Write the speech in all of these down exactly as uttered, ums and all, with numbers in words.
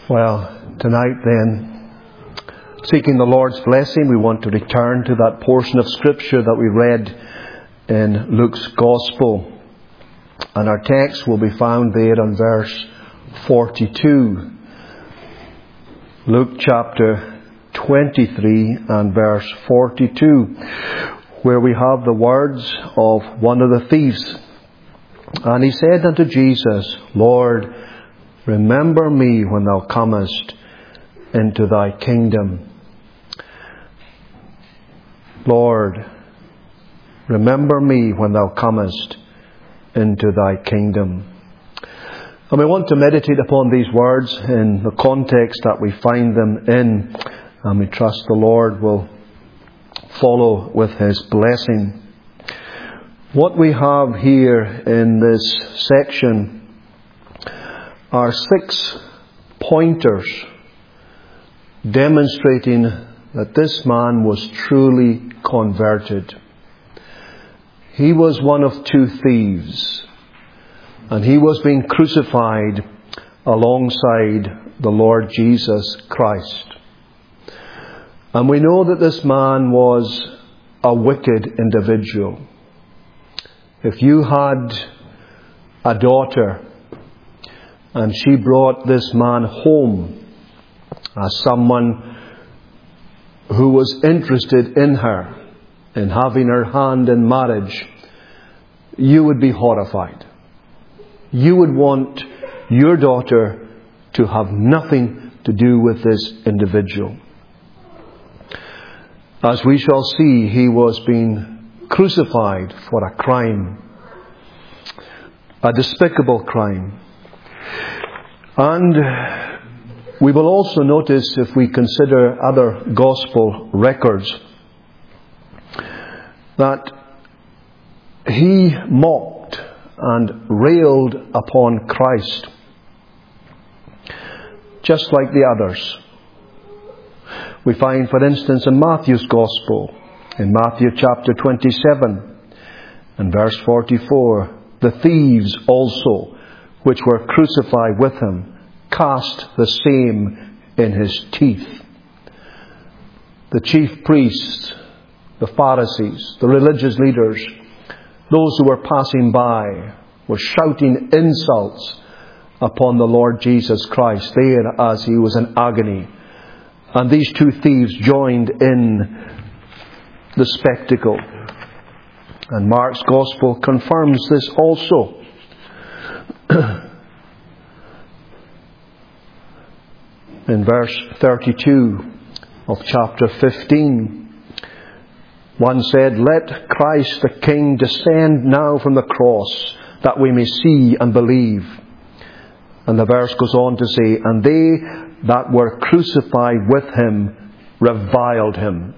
Well, tonight then, seeking the Lord's blessing, we want to return to that portion of Scripture that we read in Luke's Gospel. And our text will be found there on verse forty-two. Luke chapter twenty-three and verse forty-two, where we have the words of one of the thieves. And he said unto Jesus, Lord, remember me when thou comest into thy kingdom. Lord, remember me when thou comest into thy kingdom. And we want to meditate upon these words in the context that we find them in. And we trust the Lord will follow with His blessing. What we have here in this section are six pointers demonstrating that this man was truly converted. He was one of two thieves, and he was being crucified alongside the Lord Jesus Christ. And we know that this man was a wicked individual. If you had a daughter and she brought this man home as someone who was interested in her, in having her hand in marriage, you would be horrified. You would want your daughter to have nothing to do with this individual. As we shall see, he was being crucified for a crime, a despicable crime. And we will also notice, if we consider other gospel records, that he mocked and railed upon Christ, just like the others. We find, for instance, in Matthew's Gospel, in Matthew chapter twenty-seven and verse forty-four, the thieves also, which were crucified with him, cast the same in his teeth. The chief priests, the Pharisees, the religious leaders, those who were passing by, were shouting insults upon the Lord Jesus Christ there as he was in agony. And these two thieves joined in the spectacle. And Mark's Gospel confirms this also. In verse thirty-two of chapter fifteen, one said, Let Christ the King descend now from the cross, that we may see and believe. And the verse goes on to say, And they that were crucified with him reviled him.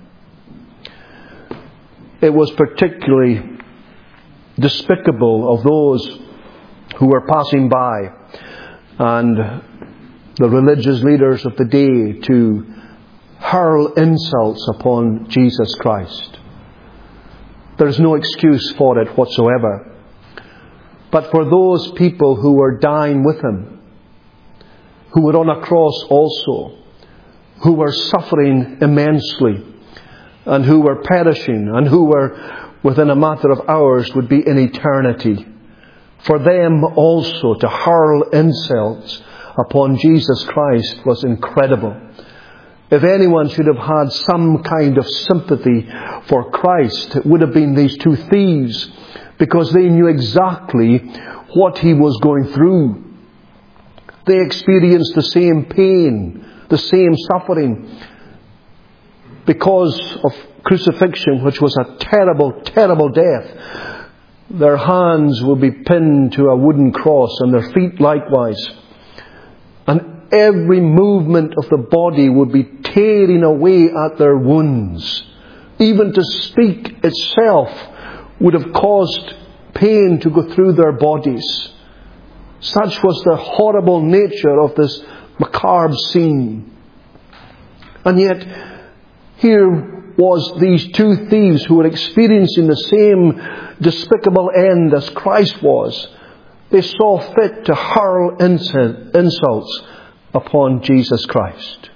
It was particularly despicable of those who were passing by and the religious leaders of the day to hurl insults upon Jesus Christ. There is no excuse for it whatsoever. But for those people who were dying with him, who were on a cross also, who were suffering immensely, and who were perishing, and who were within a matter of hours would be in eternity, for them also to hurl insults upon Jesus Christ was incredible. If anyone should have had some kind of sympathy for Christ, it would have been these two thieves, because they knew exactly what he was going through. They experienced the same pain, the same suffering, because of crucifixion, which was a terrible, terrible death. Their hands would be pinned to a wooden cross, and their feet likewise. And every movement of the body would be tearing away at their wounds. Even to speak itself would have caused pain to go through their bodies. Such was the horrible nature of this macabre scene. And yet, here was these two thieves who were experiencing the same despicable end as Christ was. They saw fit to hurl insults upon Jesus Christ.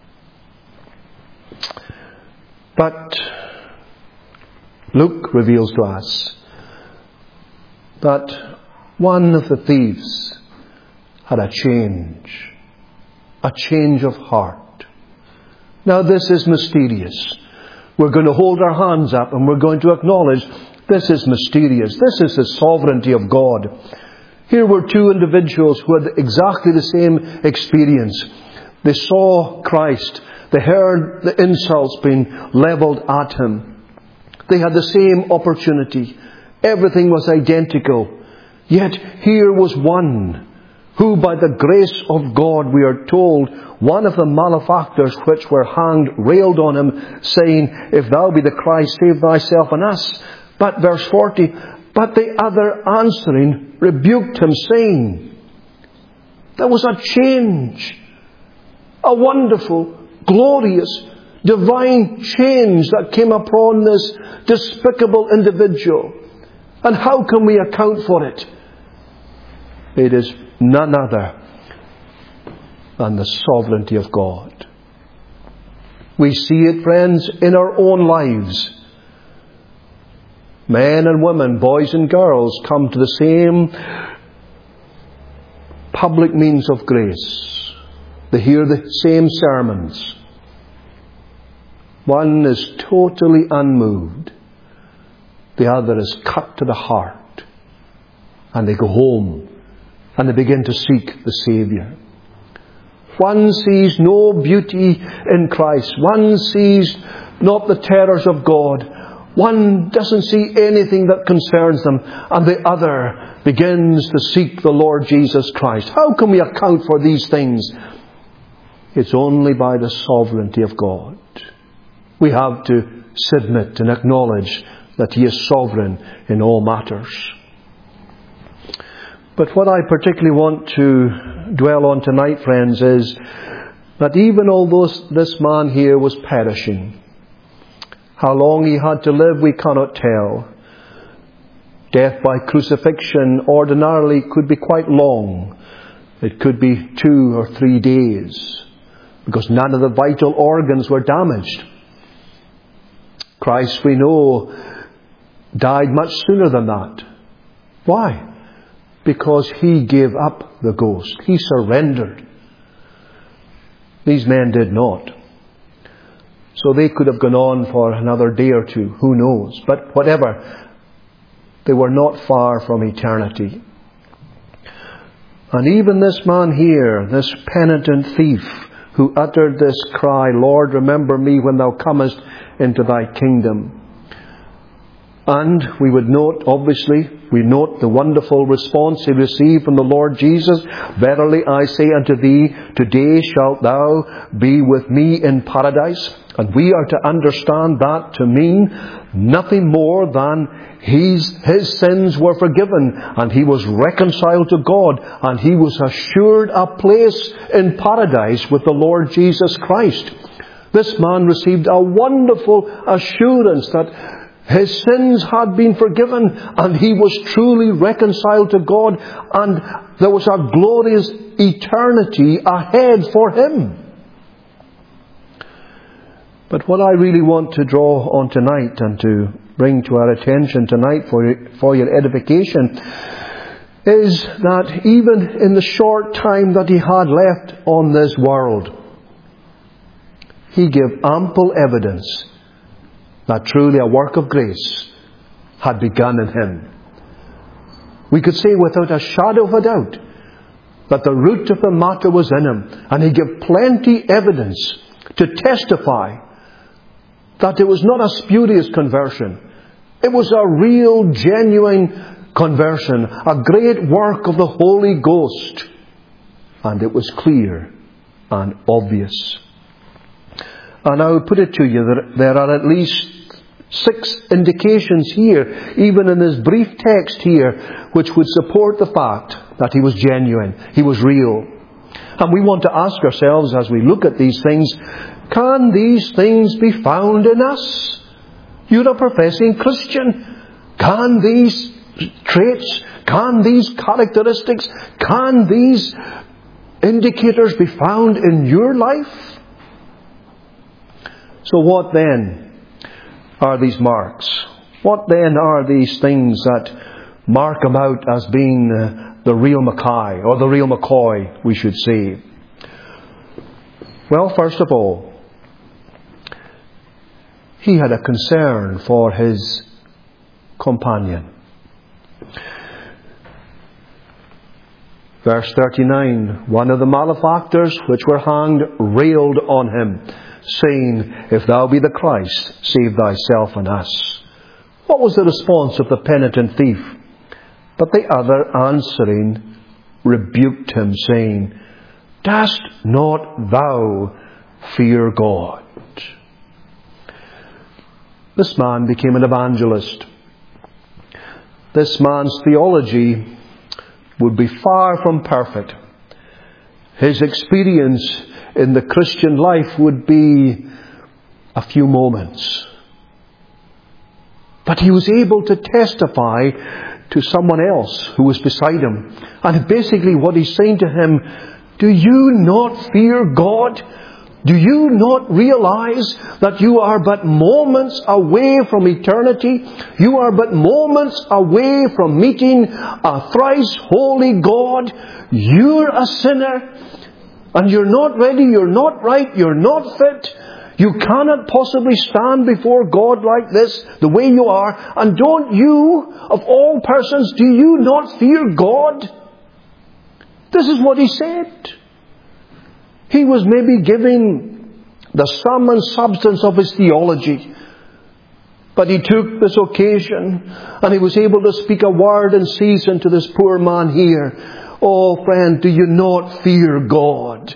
But Luke reveals to us that one of the thieves had a change, a change of heart. Now this is mysterious. We're going to hold our hands up and we're going to acknowledge this is mysterious. This is the sovereignty of God. Here were two individuals who had exactly the same experience. They saw Christ. They heard the insults being levelled at him. They had the same opportunity. Everything was identical. Yet here was one who, by the grace of God, we are told, one of the malefactors which were hanged railed on him, saying, "If thou be the Christ, save thyself and us." But verse forty, but the other answering rebuked him, saying, there was a change, a wonderful, glorious, divine change that came upon this despicable individual. And how can we account for it? It is none other than the sovereignty of God. We see it, friends, in our own lives. Men and women, boys and girls, come to the same public means of grace. They hear the same sermons. One is totally unmoved. The other is cut to the heart. And they go home and they begin to seek the Saviour. One sees no beauty in Christ. One sees not the terrors of God. One doesn't see anything that concerns them. And the other begins to seek the Lord Jesus Christ. How can we account for these things? It's only by the sovereignty of God. We have to submit and acknowledge that He is sovereign in all matters. But what I particularly want to dwell on tonight, friends, is that even although this man here was perishing, how long he had to live we cannot tell. Death by crucifixion ordinarily could be quite long. It could be two or three days, because none of the vital organs were damaged. Christ, we know, died much sooner than that. Why? Because He gave up the ghost. He surrendered. These men did not. So they could have gone on for another day or two. Who knows? But whatever, they were not far from eternity. And even this man here, this penitent thief, who uttered this cry, "Lord, remember me when Thou comest into Thy kingdom." And we would note, obviously, we note the wonderful response he received from the Lord Jesus. "Verily I say unto thee, today shalt thou be with me in paradise." And we are to understand that to mean nothing more than his, his sins were forgiven and he was reconciled to God and he was assured a place in paradise with the Lord Jesus Christ. This man received a wonderful assurance that his sins had been forgiven and he was truly reconciled to God, and there was a glorious eternity ahead for him. But what I really want to draw on tonight and to bring to our attention tonight for, for your edification is that even in the short time that he had left on this world, he gave ample evidence that truly a work of grace had begun in him. We could say without a shadow of a doubt that the root of the matter was in him, and he gave plenty evidence to testify that it was not a spurious conversion. It was a real, genuine conversion, a great work of the Holy Ghost. And it was clear and obvious. And I would put it to you that there are at least six indications here, even in this brief text here, which would support the fact that he was genuine, he was real. And we want to ask ourselves as we look at these things, can these things be found in us? You're a professing Christian. Can these traits, can these characteristics, can these indicators be found in your life? So what then are these marks? What then are these things that mark him out as being uh, the real Mackay, or the real McCoy, we should say? Well, first of all, he had a concern for his companion. Verse thirty-nine, one of the malefactors which were hanged railed on him, saying, If thou be the Christ, save thyself and us. What was the response of the penitent thief? But the other answering rebuked him, saying, Dost not thou fear God? This man became an evangelist. This man's theology would be far from perfect. His experience in the Christian life would be a few moments. But he was able to testify to someone else who was beside him. And basically what he's saying to him, do you not fear God? Do you not realize that you are but moments away from eternity? You are but moments away from meeting a thrice holy God. You're a sinner. And you're not ready, you're not right, you're not fit. You cannot possibly stand before God like this, the way you are. And don't you, of all persons, do you not fear God? This is what he said. He was maybe giving the sum and substance of his theology. But he took this occasion and he was able to speak a word in season to this poor man here. Oh friend, do you not fear God?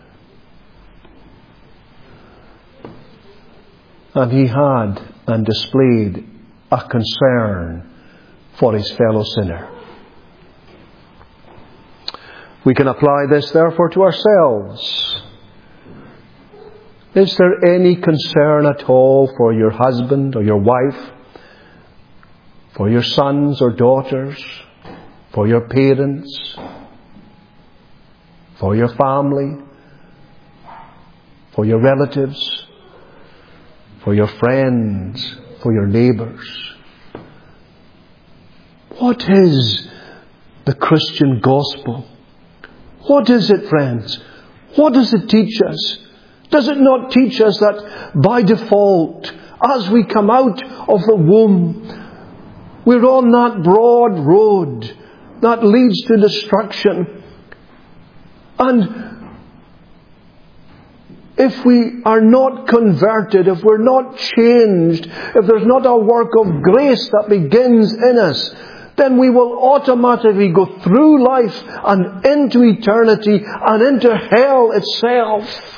And he had and displayed a concern for his fellow sinner. We can apply this therefore to ourselves. Is there any concern at all for your husband or your wife, for your sons or daughters, for your parents, for your family, for your relatives, for your friends, for your neighbours? What is the Christian gospel? What is it, friends? What does it teach us? Does it not teach us that by default, as we come out of the womb, we're on that broad road that leads to destruction? And if we are not converted, if we're not changed, if there's not a work of grace that begins in us, then we will automatically go through life and into eternity and into hell itself.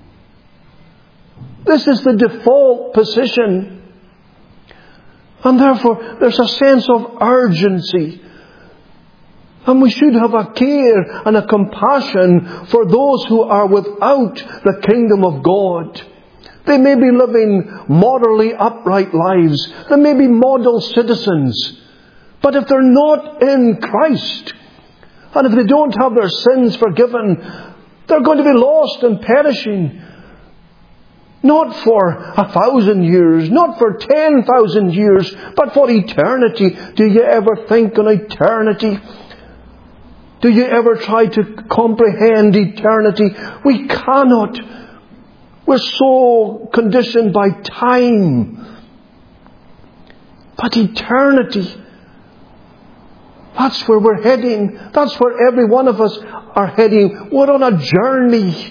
This is the default position. And therefore, there's a sense of urgency. And we should have a care and a compassion for those who are without the kingdom of God. They may be living morally upright lives. They may be model citizens. But if they're not in Christ, and if they don't have their sins forgiven, they're going to be lost and perishing. Not for a thousand years, not for ten thousand years, but for eternity. Do you ever think on eternity? Do you ever try to comprehend eternity? We cannot. We're so conditioned by time. But eternity, that's where we're heading. That's where every one of us are heading. We're on a journey.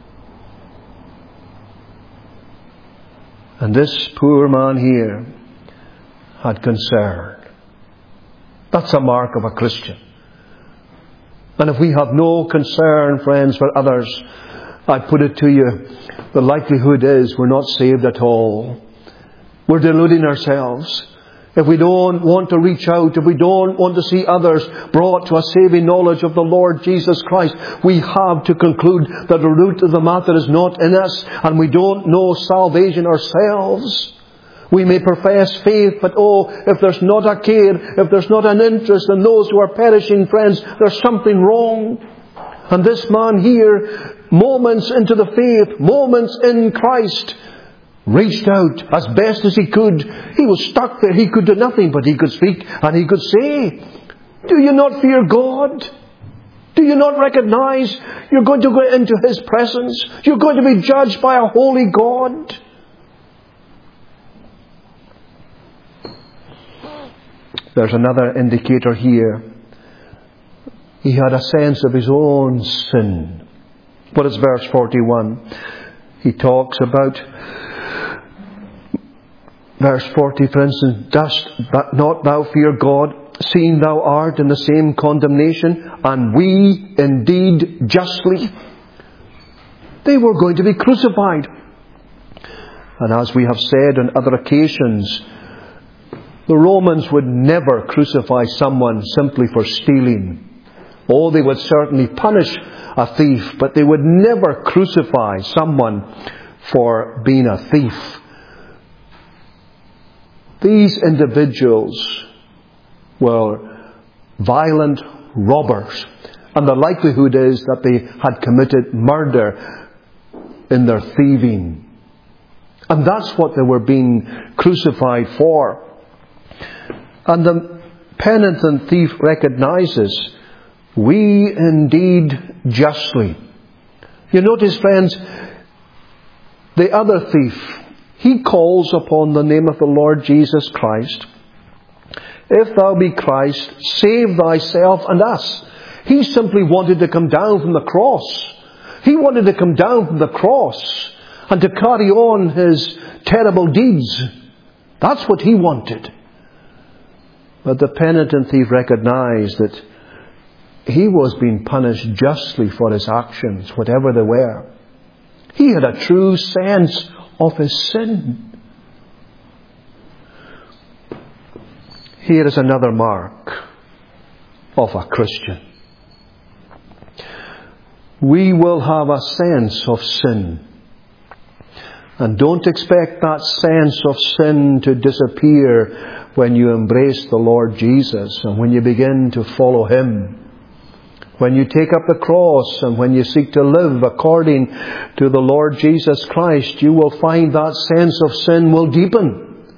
And this poor man here had concern. That's a mark of a Christian. And if we have no concern, friends, for others, I put it to you, the likelihood is we're not saved at all. We're deluding ourselves. If we don't want to reach out, if we don't want to see others brought to a saving knowledge of the Lord Jesus Christ, we have to conclude that the root of the matter is not in us, and we don't know salvation ourselves. We may profess faith, but oh, if there's not a care, if there's not an interest in those who are perishing, friends, there's something wrong. And this man here, moments into the faith, moments in Christ, reached out as best as he could. He was stuck there. He could do nothing, but he could speak and he could say, do you not fear God? Do you not recognize you're going to go into His presence? You're going to be judged by a holy God? There's another indicator here. He had a sense of his own sin. What is verse forty-one? He talks about, verse forty, for instance, dost not thou fear God, seeing thou art in the same condemnation, and we indeed justly? They were going to be crucified. And as we have said on other occasions, the Romans would never crucify someone simply for stealing. Oh, they would certainly punish a thief, but they would never crucify someone for being a thief. These individuals were violent robbers, and the likelihood is that they had committed murder in their thieving. And that's what they were being crucified for. And the penitent thief recognizes, we indeed justly. You notice, friends, the other thief, he calls upon the name of the Lord Jesus Christ. If thou be Christ, save thyself and us. He simply wanted to come down from the cross. He wanted to come down from the cross and to carry on his terrible deeds. That's what he wanted. But the penitent thief recognized that he was being punished justly for his actions, whatever they were. He had a true sense of his sin. Here is another mark of a Christian. We will have a sense of sin. And don't expect that sense of sin to disappear when you embrace the Lord Jesus and when you begin to follow Him. When you take up the cross and when you seek to live according to the Lord Jesus Christ, you will find that sense of sin will deepen.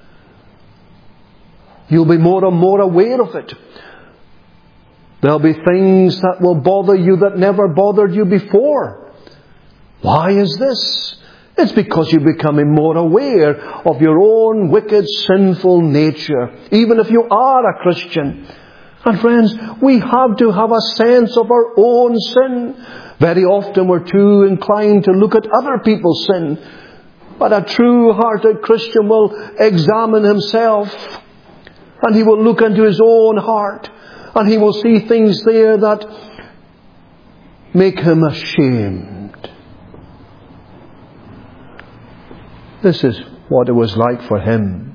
You'll be more and more aware of it. There'll be things that will bother you that never bothered you before. Why is this? It's because you're becoming more aware of your own wicked, sinful nature, even if you are a Christian. And friends, we have to have a sense of our own sin. Very often we're too inclined to look at other people's sin. But a true-hearted Christian will examine himself, and he will look into his own heart, and he will see things there that make him ashamed. This is what it was like for him.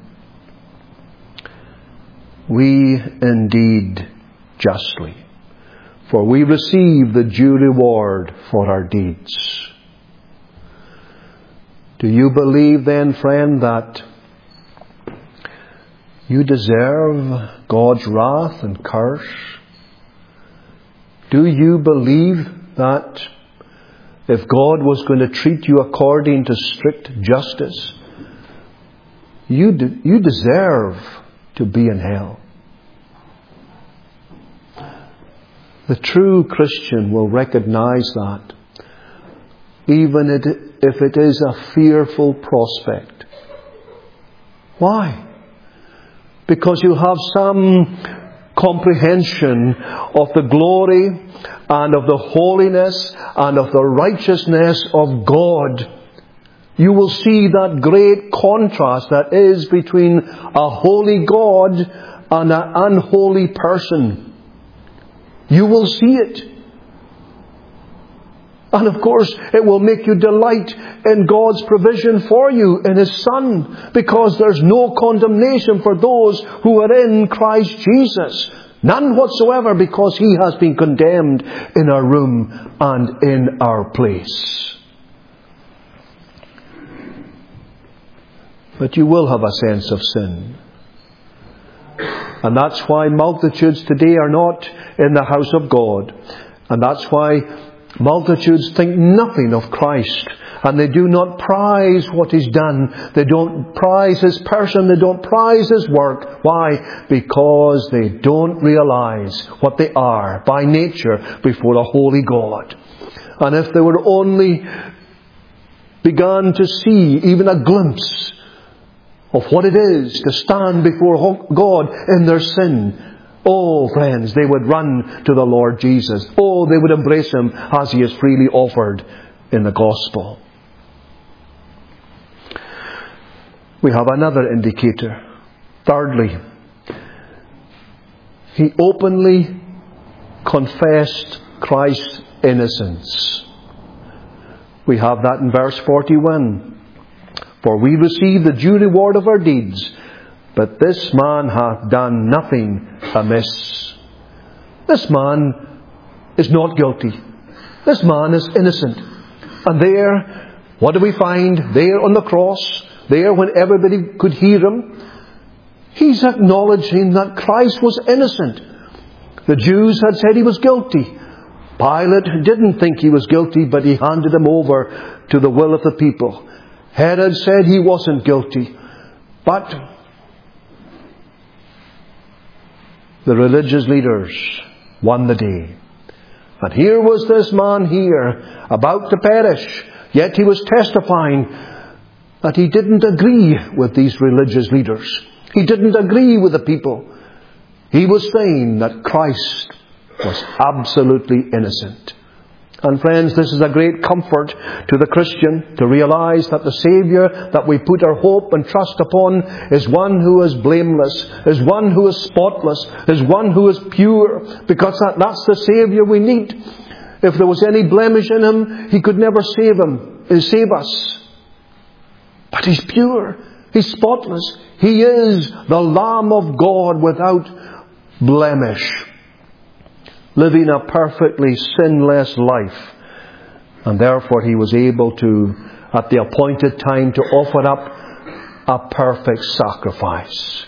We indeed justly, for we receive the due reward for our deeds. Do you believe then, friend, that you deserve God's wrath and curse? Do you believe that if God was going to treat you according to strict justice, you de- you deserve to be in hell? The true Christian will recognize that, even if it is a fearful prospect. Why? Because you have some comprehension of the glory and of the holiness and of the righteousness of God. You will see that great contrast that is between a holy God and an unholy person. You will see it. And of course, it will make you delight in God's provision for you in His Son, because there's no condemnation for those who are in Christ Jesus. None whatsoever, because He has been condemned in our room and in our place. But you will have a sense of sin. And that's why multitudes today are not in the house of God. And that's why multitudes think nothing of Christ, and they do not prize what He's done. They don't prize His person. They don't prize His work. Why? Because they don't realize what they are by nature before a holy God. And if they were only begun to see even a glimpse of what it is to stand before God in their sin, oh, friends, they would run to the Lord Jesus. Oh, they would embrace Him as He is freely offered in the gospel. We have another indicator. Thirdly, he openly confessed Christ's innocence. We have that in verse forty-one. For we receive the due reward of our deeds, but this man hath done nothing amiss. This man is not guilty. This man is innocent. And there, what do we find? There on the cross, there when everybody could hear Him, He's acknowledging that Christ was innocent. The Jews had said He was guilty. Pilate didn't think He was guilty, but he handed Him over to the will of the people. Herod said He wasn't guilty. But the religious leaders won the day. And here was this man here, about to perish, yet he was testifying that he didn't agree with these religious leaders. He didn't agree with the people. He was saying that Christ was absolutely innocent. And friends, this is a great comfort to the Christian to realize that the Saviour that we put our hope and trust upon is one who is blameless, is one who is spotless, is one who is pure, because that, that's the Saviour we need. If there was any blemish in Him, He could never save him, save us. But He's pure, He's spotless. He is the Lamb of God without blemish, living a perfectly sinless life. And therefore He was able to, at the appointed time, to offer up a perfect sacrifice.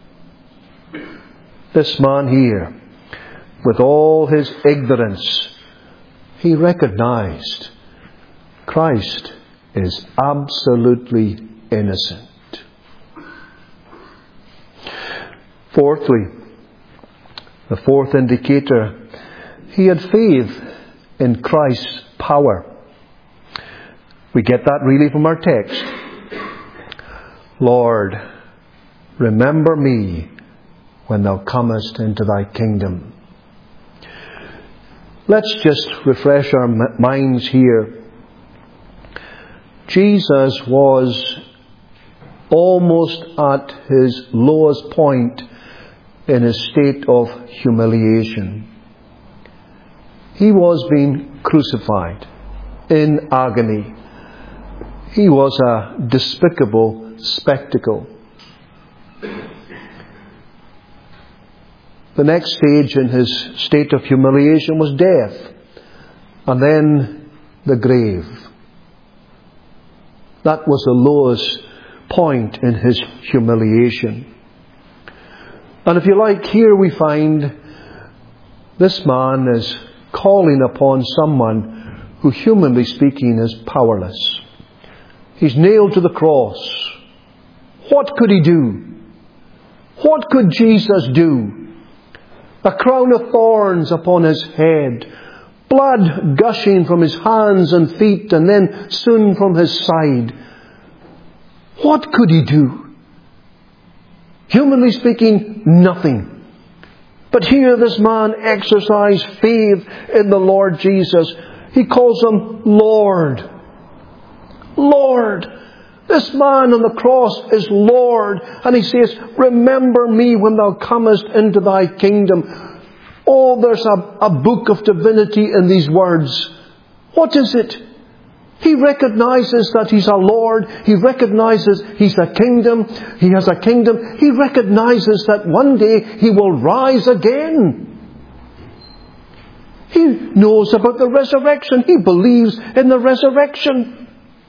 This man here, with all his ignorance, he recognized Christ is absolutely innocent. Fourthly, the fourth indicator, he had faith in Christ's power. We get that really from our text. Lord, remember me when Thou comest into Thy kingdom. Let's just refresh our minds here. Jesus was almost at His lowest point in His state of humiliation. He was being crucified in agony. He was a despicable spectacle. The next stage in His state of humiliation was death, and then the grave. That was the lowest point in His humiliation. And if you like, here we find this man is calling upon someone who, humanly speaking, is powerless. He's nailed to the cross. What could He do? What could Jesus do? A crown of thorns upon His head, blood gushing from His hands and feet, and then soon from His side. What could He do? Humanly speaking, nothing. But here this man exercised faith in the Lord Jesus. He calls Him Lord. Lord. This man on the cross is Lord. And He says, remember me when Thou comest into Thy kingdom. Oh, there's a, a book of divinity in these words. What is it? He recognizes that He's a Lord. He recognizes He's a kingdom. He has a kingdom. He recognizes that one day He will rise again. He knows about the resurrection. He believes in the resurrection.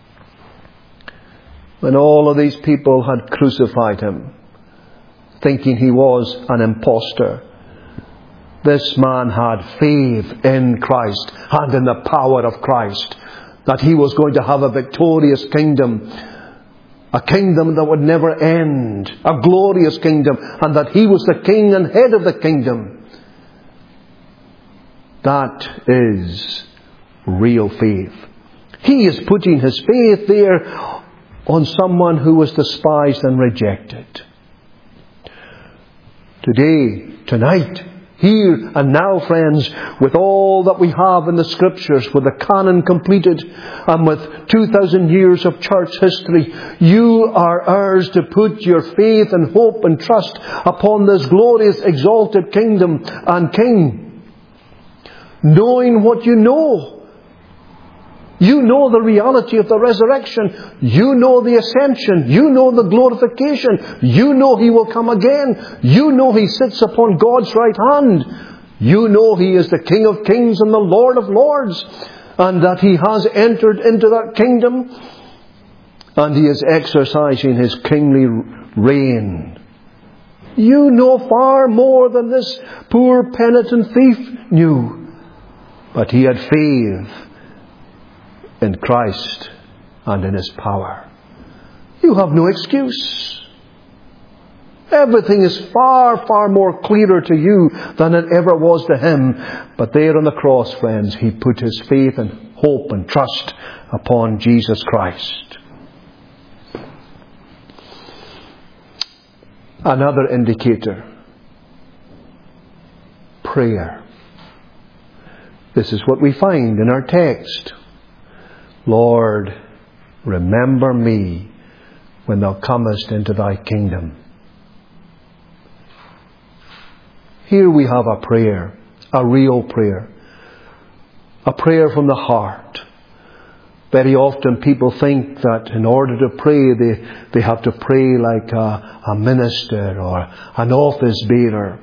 When all of these people had crucified Him, thinking He was an impostor, This man had faith in Christ and in the power of Christ, that he was going to have a victorious kingdom, a kingdom that would never end, a glorious kingdom, and that he was the king and head of the kingdom. That is real faith. He is putting his faith there on someone who was despised and rejected. Today, tonight, here and now, friends, with all that we have in the Scriptures, with the canon completed, and with two thousand years of church history, you are ours to put your faith and hope and trust upon this glorious, exalted kingdom and King. Knowing what you know. You know the reality of the resurrection. You know the ascension. You know the glorification. You know He will come again. You know He sits upon God's right hand. You know He is the King of kings and the Lord of lords, and that He has entered into that kingdom and He is exercising His kingly reign. You know far more than this poor penitent thief knew. But he had faith in Christ and in His power. You have no excuse. Everything is far, far more clearer to you than it ever was to him. But there on the cross, friends, he put his faith and hope and trust upon Jesus Christ. Another indicator. Prayer. This is what we find in our text. Lord, remember me when thou comest into thy kingdom. Here we have a prayer, a real prayer, a prayer from the heart. Very often people think that in order to pray, they, they have to pray like a, a minister or an office bearer.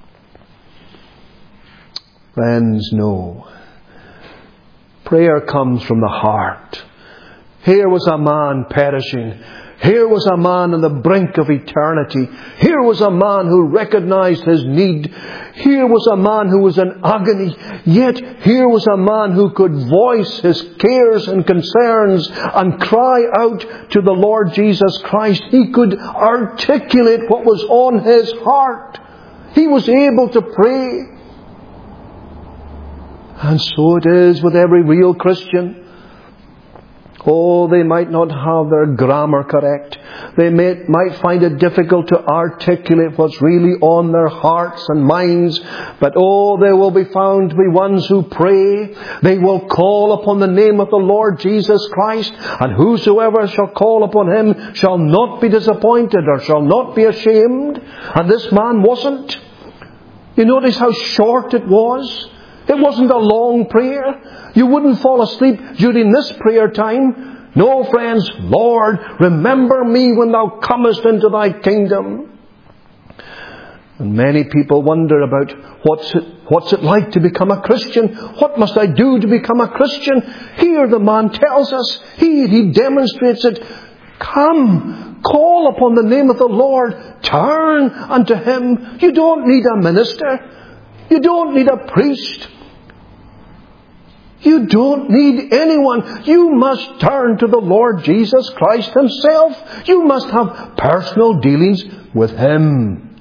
Friends, no. Prayer comes from the heart. Here was a man perishing. Here was a man on the brink of eternity. Here was a man who recognized his need. Here was a man who was in agony. Yet here was a man who could voice his cares and concerns and cry out to the Lord Jesus Christ. He could articulate what was on his heart. He was able to pray. And so it is with every real Christian. Oh, they might not have their grammar correct. They may, might find it difficult to articulate what's really on their hearts and minds. But oh, they will be found to be ones who pray. They will call upon the name of the Lord Jesus Christ. And whosoever shall call upon Him shall not be disappointed or shall not be ashamed. And this man wasn't. You notice how short it was? It wasn't a long prayer. You wouldn't fall asleep during this prayer time. No, friends, Lord, remember me when thou comest into thy kingdom. And many people wonder about what's it, what's it like to become a Christian? What must I do to become a Christian? Here the man tells us, he, he demonstrates it. Come, call upon the name of the Lord. Turn unto Him. You don't need a minister. You don't need a priest. You don't need anyone. You must turn to the Lord Jesus Christ Himself. You must have personal dealings with Him.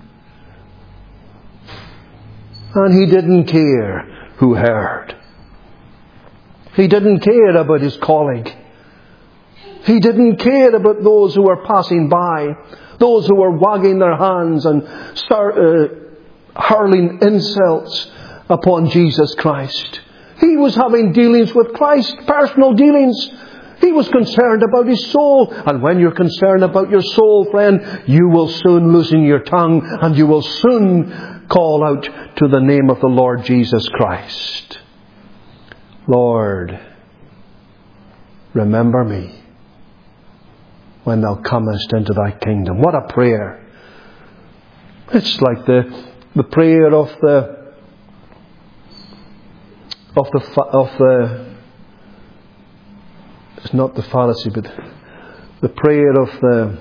And he didn't care who heard. He didn't care about his colleague. He didn't care about those who were passing by, those who were wagging their hands and start, uh, hurling insults upon Jesus Christ. He was having dealings with Christ, personal dealings. He was concerned about his soul. And when you're concerned about your soul, friend, you will soon loosen your tongue and you will soon call out to the name of the Lord Jesus Christ. Lord, remember me when thou comest into thy kingdom. What a prayer. It's like the, the prayer of the Of the, of the, it's not the Pharisee, but the prayer of the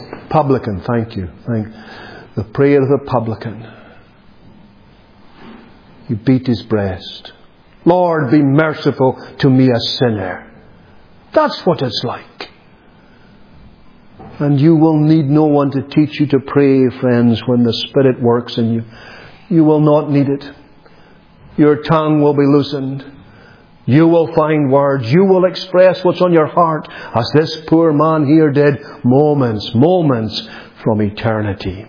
publican. Thank you. Thank the prayer of the publican. He beat his breast. Lord, be merciful to me, a sinner. That's what it's like. And you will need no one to teach you to pray, friends, when the Spirit works in you. You will not need it. Your tongue will be loosened. You will find words. You will express what's on your heart, as this poor man here did, moments, moments from eternity.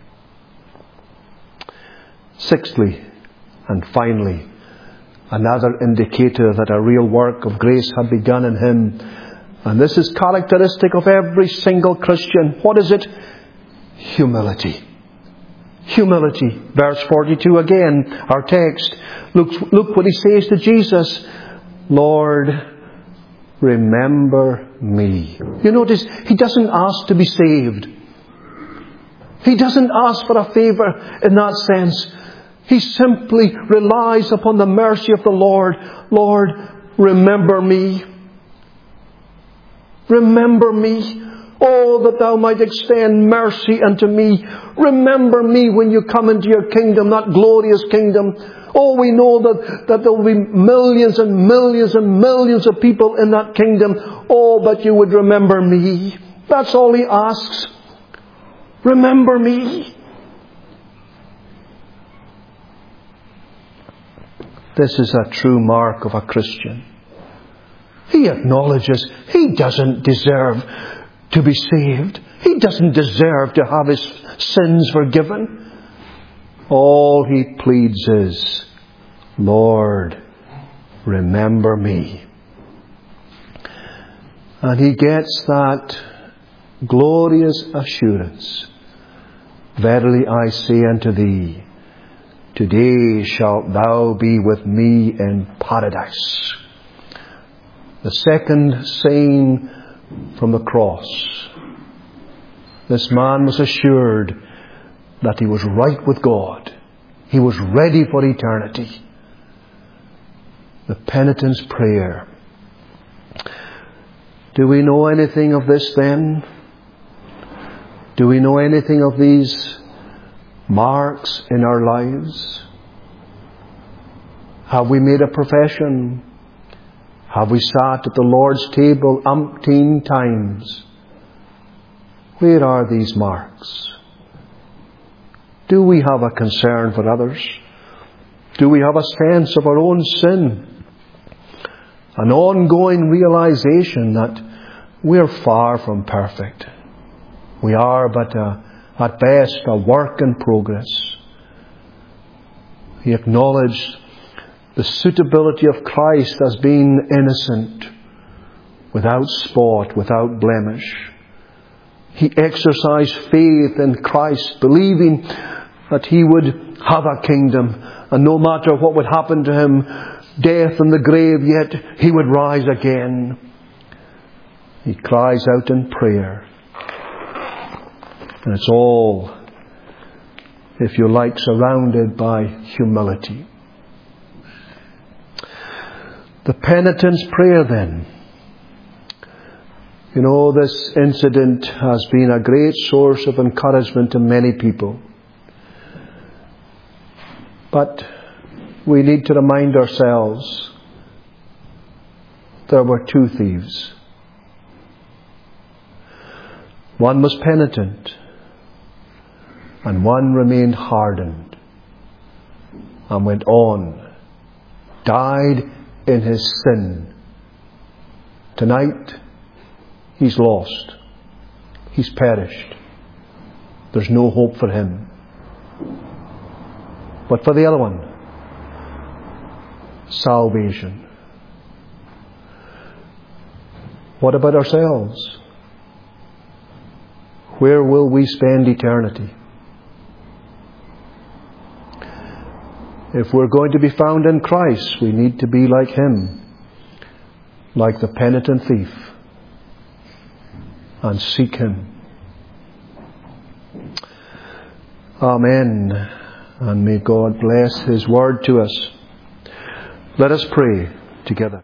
Sixthly, and finally, another indicator that a real work of grace had begun in him. And this is characteristic of every single Christian. What is it? Humility. Humility. Verse forty-two again, our text. Look, look what he says to Jesus. Lord, remember me. You notice, he doesn't ask to be saved. He doesn't ask for a favour in that sense. He simply relies upon the mercy of the Lord. Lord, remember me. Remember me. Oh, that thou might extend mercy unto me. Remember me when you come into your kingdom, that glorious kingdom. Oh, we know that, that there will be millions and millions and millions of people in that kingdom. Oh, but you would remember me. That's all he asks. Remember me. This is a true mark of a Christian. He acknowledges he doesn't deserve to be saved. He doesn't deserve to have his sins forgiven. All he pleads is, Lord, remember me. And he gets that glorious assurance. Verily I say unto thee, today shalt thou be with me in paradise. The second saying from the cross. This man was assured that he was right with God. He was ready for eternity. The penitent's prayer. Do we know anything of this then? Do we know anything of these marks in our lives? Have we made a profession? Have we sat at the Lord's table umpteen times? Where are these marks? Do we have a concern for others? Do we have a sense of our own sin? An ongoing realization that we're far from perfect. We are but a, at best a work in progress. He acknowledged the suitability of Christ as being innocent, without spot, without blemish. He exercised faith in Christ, believing that He would have a kingdom, and no matter what would happen to Him, death and the grave, yet He would rise again. He cries out in prayer. And it's all, if you like, surrounded by humility. The penitent's prayer then. You know, this incident has been a great source of encouragement to many people. But we need to remind ourselves there were two thieves. One was penitent, and one remained hardened and went on, died in his sin. Tonight, he's lost. He's perished. There's no hope for him. But for the other one, salvation. What about ourselves? Where will we spend eternity? If we're going to be found in Christ, we need to be like Him, like the penitent thief, and seek Him. Amen. And may God bless His word to us. Let us pray together.